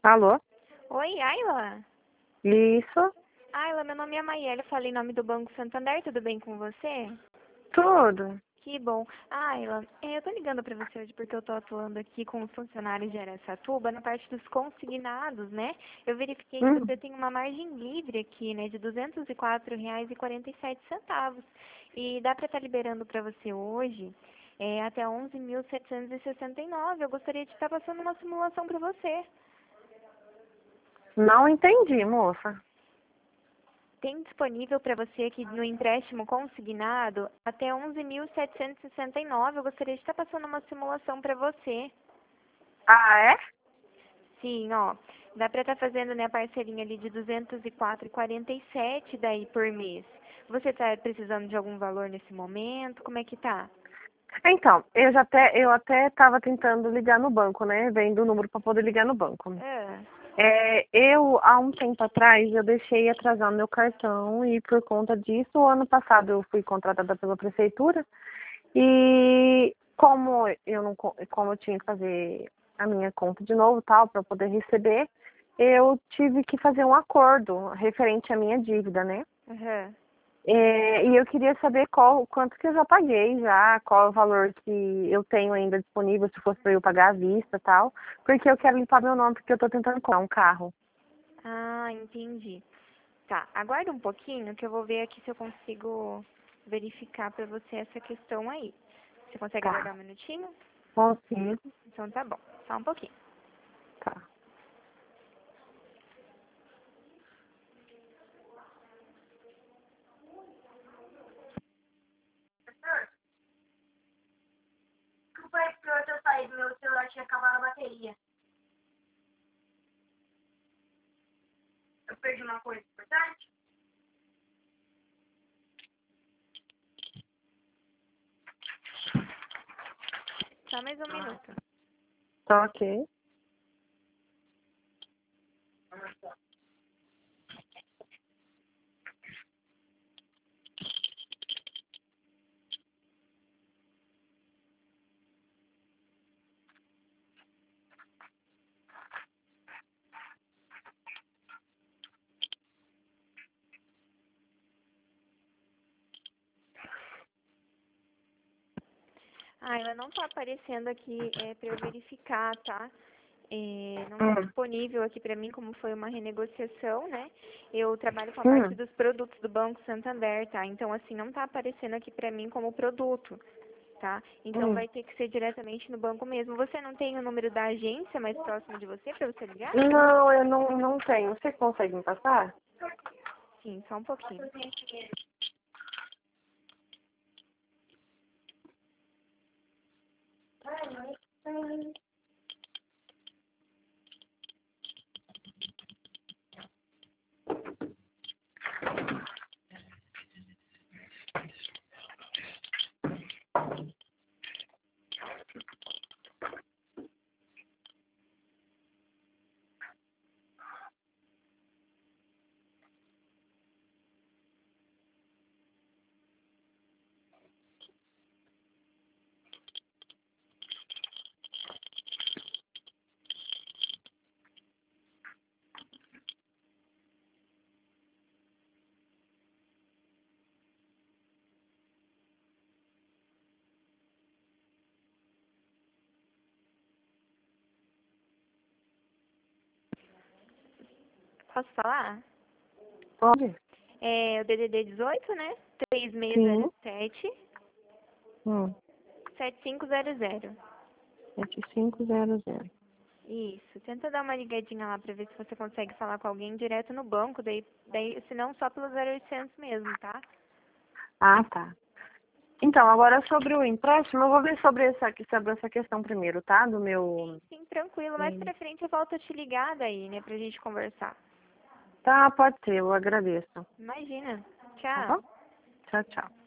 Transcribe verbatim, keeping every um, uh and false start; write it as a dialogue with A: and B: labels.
A: Alô?
B: Oi, Ayla.
A: Isso?
B: Ayla, meu nome é Maiela, eu falei em nome do Banco Santander, tudo bem com você?
A: Tudo.
B: Que bom. Ayla, é, eu tô ligando pra você hoje porque eu tô atuando aqui com os funcionários de Araçatuba na parte dos consignados, né? Eu verifiquei que
A: Hum.
B: você tem uma margem livre aqui, né, de duzentos e quatro reais e quarenta e sete centavos. E dá pra estar liberando pra você hoje é, até onze mil setecentos e sessenta e nove. Eu gostaria de estar passando uma simulação pra você.
A: Não entendi, moça.
B: Tem disponível para você aqui no empréstimo consignado até onze mil setecentos e sessenta e nove. Eu gostaria de estar passando uma simulação para você.
A: Ah, é?
B: Sim, ó. Dá para estar fazendo, né, a parcelinha ali de duzentos e quatro reais e quarenta e sete daí por mês. Você está precisando de algum valor nesse momento? Como é que tá?
A: Então, eu já até, eu até estava tentando ligar no banco, né? Vendo o número para poder ligar no banco.
B: Ah,
A: É, eu, há um tempo atrás, eu deixei atrasar meu cartão e por conta disso, o ano passado eu fui contratada pela prefeitura e como eu não, co- como eu tinha que fazer a minha conta de novo, tal, para poder receber, eu tive que fazer um acordo referente à minha dívida, né?
B: aham.
A: É, e eu queria saber qual, quanto que eu já paguei já, qual é o valor que eu tenho ainda disponível, se fosse para eu pagar à vista e tal, porque eu quero limpar meu nome, porque eu estou tentando comprar um carro.
B: Ah, entendi. Tá, aguarda um pouquinho que eu vou ver aqui se eu consigo verificar para você essa questão aí. Você consegue
A: Tá,
B: aguardar um minutinho?
A: consigo,
B: Então tá bom, só um pouquinho.
A: tá. Desculpa aí, porque hoje eu saí, meu celular tinha acabado a bateria. Eu perdi uma coisa importante?
B: Só mais um minuto.
A: Tá ok.
B: Ah, ela não tá aparecendo aqui é, para eu verificar, tá? É, não está
A: Hum,
B: disponível aqui para mim, como foi uma renegociação, né? Eu trabalho com a parte
A: hum,
B: dos produtos do Banco Santander, tá? Então, assim, não tá aparecendo aqui para mim como produto, tá? Então,
A: hum.
B: vai ter que ser diretamente no banco mesmo. Você não tem o número da agência mais próximo de você para você ligar?
A: Não, eu não, não tenho. Você consegue me passar?
B: Sim, só um pouquinho. Posso falar?
A: Pode?
B: É o D D D dezoito, né? três seis
A: Sim.
B: zero sete,
A: Hum.
B: sete cinco zero zero.
A: sete cinco zero zero.
B: Isso, tenta dar uma ligadinha lá pra ver se você consegue falar com alguém direto no banco, daí, daí se não só pelo zero oitocentos mesmo, tá?
A: Ah, tá. Então, agora sobre o empréstimo, eu vou ver sobre essa, sobre essa questão primeiro, tá? Do meu.
B: Sim, sim, tranquilo. Mais
A: Hum.
B: pra frente eu volto a te ligar daí, né, pra gente conversar.
A: Tá, pode ser, eu agradeço.
B: Imagina.
A: Tá
B: Tchau.
A: bom? Tchau, tchau.